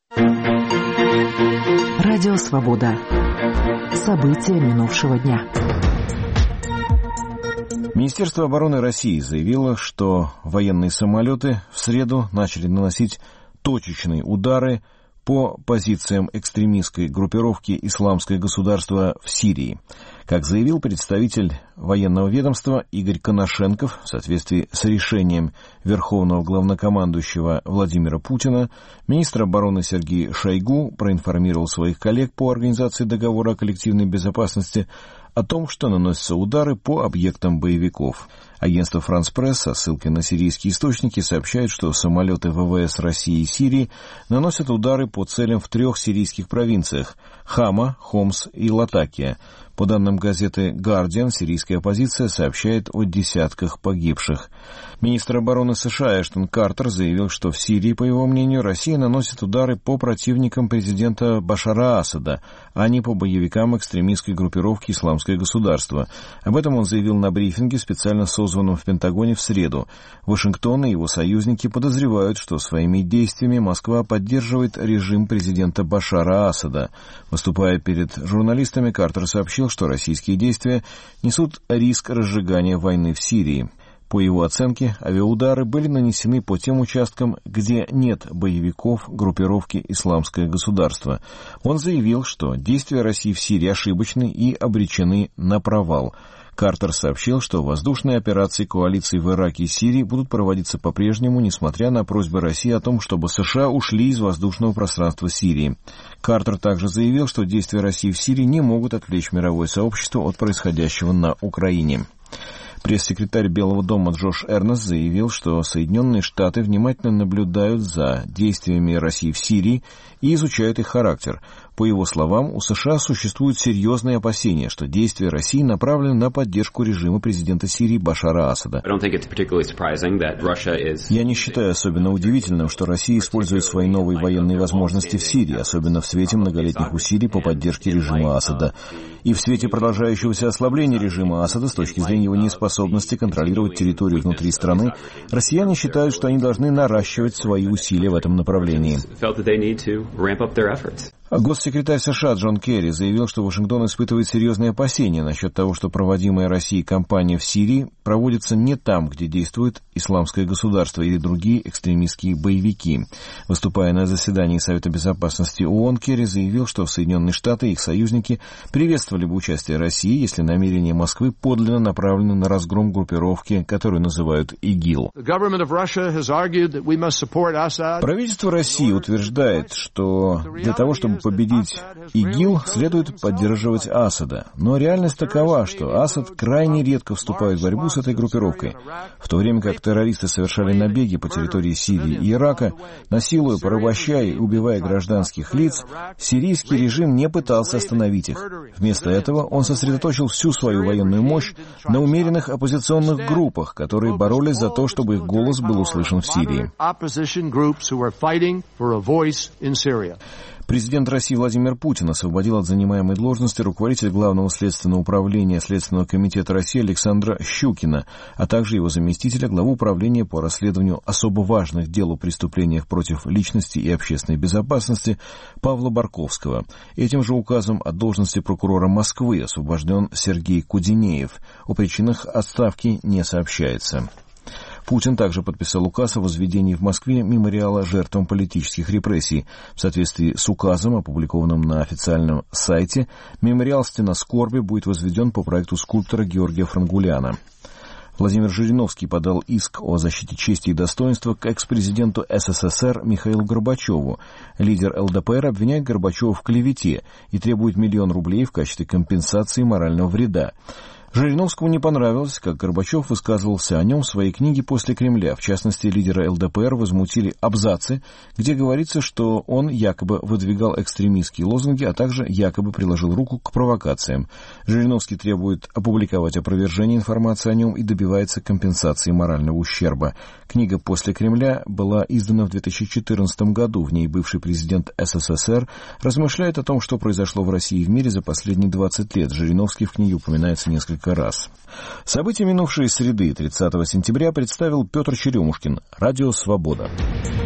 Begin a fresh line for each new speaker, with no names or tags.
Радио «Свобода». События минувшего дня.
Министерство обороны России заявило, что военные самолеты в среду начали наносить точечные удары по позициям экстремистской группировки «Исламское государство» в Сирии. Как заявил представитель военного ведомства Игорь Коношенков, в соответствии с решением Верховного главнокомандующего Владимира Путина, министр обороны Сергей Шойгу проинформировал своих коллег по Организации договора о коллективной безопасности о том, что наносятся удары по объектам боевиков. Агентство «Франс Пресс» со ссылкой на сирийские источники сообщает, что самолеты ВВС России и Сирии наносят удары по целям в 3 сирийских провинциях – Хама, Хомс и Латакия. По данным газеты «Гардиан», сирийская оппозиция сообщает о десятках погибших. Министр обороны США Эштон Картер заявил, что в Сирии, по его мнению, Россия наносит удары по противникам президента Башара Асада, а не по боевикам экстремистской группировки «Исламское государство». Об этом он заявил на брифинге, специально созванном в Пентагоне в среду. Вашингтон и его союзники подозревают, что своими действиями Москва поддерживает режим президента Башара Асада. Выступая перед журналистами, Картер сообщил, что российские действия несут риск разжигания войны в Сирии. По его оценке, авиаудары были нанесены по тем участкам, где нет боевиков группировки «Исламское государство». Он заявил, что действия России в Сирии ошибочны и обречены на провал. Картер сообщил, что воздушные операции коалиции в Ираке и Сирии будут проводиться по-прежнему, несмотря на просьбы России о том, чтобы США ушли из воздушного пространства Сирии. Картер также заявил, что действия России в Сирии не могут отвлечь мировое сообщество от происходящего на Украине. Пресс-секретарь Белого дома Джош Эрнест заявил, что Соединенные Штаты внимательно наблюдают за действиями России в Сирии и изучают их характер. По его словам, у США существуют серьезные опасения, что действия России направлены на поддержку режима президента Сирии Башара Асада. Я не считаю особенно удивительным, что Россия использует свои новые военные возможности в Сирии, особенно в свете многолетних усилий по поддержке режима Асада. И в свете продолжающегося ослабления режима Асада с точки зрения его неспособности контролировать территорию внутри страны, россияне считают, что они должны наращивать свои усилия в этом направлении. Госсекретарь США Джон Керри заявил, что Вашингтон испытывает серьезные опасения насчет того, что проводимая Россией кампания в Сирии проводится не там, где действует Исламское государство или другие экстремистские боевики. Выступая на заседании Совета безопасности ООН, Керри заявил, что Соединенные Штаты и их союзники приветствовали бы участие России, если намерения Москвы подлинно направлены на разгром группировки, которую называют ИГИЛ. Правительство России утверждает, что для того, чтобы победить ИГИЛ, следует поддерживать Асада. Но реальность такова, что Асад крайне редко вступает в борьбу с этой группировкой. В то время как террористы совершали набеги по территории Сирии и Ирака, насилуя, порабощая и убивая гражданских лиц, сирийский режим не пытался остановить их. Вместо этого он сосредоточил всю свою военную мощь на умеренных оппозиционных группах, которые боролись за то, чтобы их голос был услышан в Сирии. Президент России Владимир Путин освободил от занимаемой должности руководителя Главного следственного управления Следственного комитета России Александра Щукина, а также его заместителя, главу управления по расследованию особо важных дел о преступлениях против личности и общественной безопасности Павла Барковского. Этим же указом от должности прокурора Москвы освобожден Сергей Кудинеев. О причинах отставки не сообщается. Путин также подписал указ о возведении в Москве мемориала жертвам политических репрессий. В соответствии с указом, опубликованным на официальном сайте, мемориал «Стена скорби» будет возведен по проекту скульптора Георгия Франгуляна. Владимир Жириновский подал иск о защите чести и достоинства к экс-президенту СССР Михаилу Горбачеву. Лидер ЛДПР обвиняет Горбачева в клевете и требует $1 миллион в качестве компенсации морального вреда. Жириновскому не понравилось, как Горбачев высказывался о нем в своей книге «После Кремля». В частности, лидера ЛДПР возмутили абзацы, где говорится, что он якобы выдвигал экстремистские лозунги, а также якобы приложил руку к провокациям. Жириновский требует опубликовать опровержение информации о нем и добивается компенсации морального ущерба. Книга «После Кремля» была издана в 2014 году. В ней бывший президент СССР размышляет о том, что произошло в России и в мире за последние 20 лет. Жириновский в книге упоминается несколько раз. События минувшей среды, 30 сентября, представил Петр Черемушкин. Радио «Свобода».